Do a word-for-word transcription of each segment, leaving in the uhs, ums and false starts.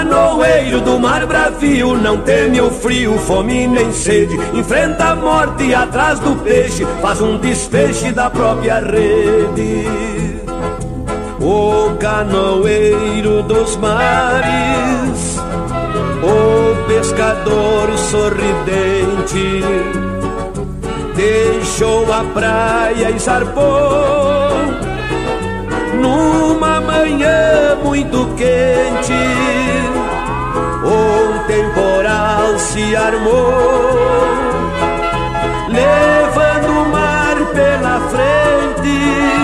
canoeiro do mar bravio não teme o frio, fome nem sede, enfrenta a morte atrás do peixe, faz um desfeche da própria rede. O canoeiro dos mares, o pescador sorridente, deixou a praia e zarpou numa manhã muito quente. Um temporal se armou, levando o mar pela frente.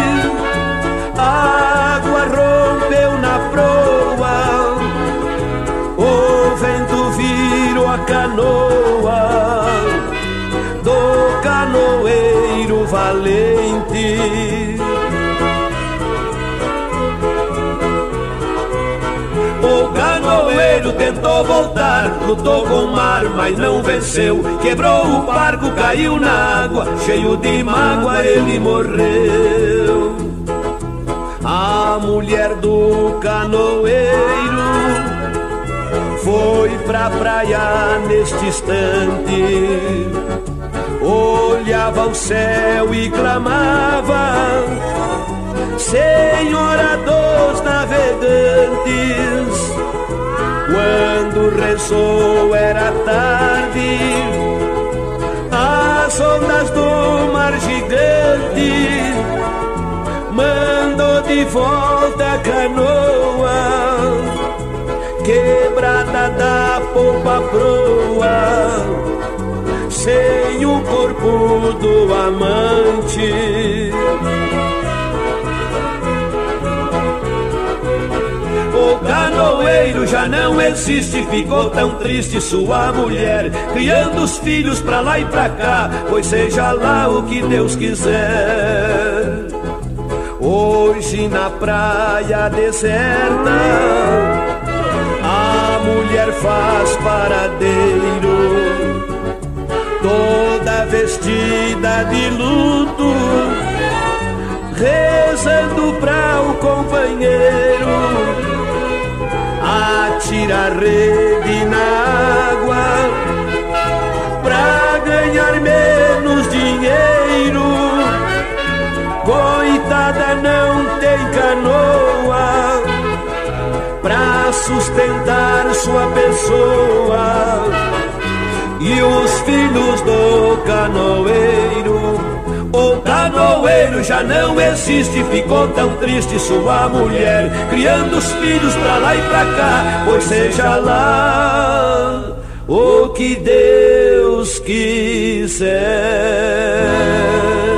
A água rompeu na proa, o vento virou a canoa do canoeiro valente. O canoeiro tentou voltar, lutou com o mar, mas não venceu. Quebrou o barco, caiu na água, cheio de mágoa ele morreu. A mulher do canoeiro foi pra praia neste instante, olhava o céu e clamava: Senhora dos navegantes. Quando rezou era tarde, as ondas do mar gigante mandou de volta a canoa, quebrada da popa proa, sem o corpo do amante. O canoeiro já não existe, ficou tão triste sua mulher, criando os filhos pra lá e pra cá, pois seja lá o que Deus quiser. Hoje na praia deserta, a mulher faz paradeiro, toda vestida de luto, rezando pra o companheiro. Atira a rede na água pra ganhar menos dinheiro. Coitada, não tem canoa pra sustentar sua pessoa. E os filhos do canoeiro, o canoeiro já não existe, ficou tão triste sua mulher, criando os filhos pra lá e pra cá, pois seja lá o que Deus quiser.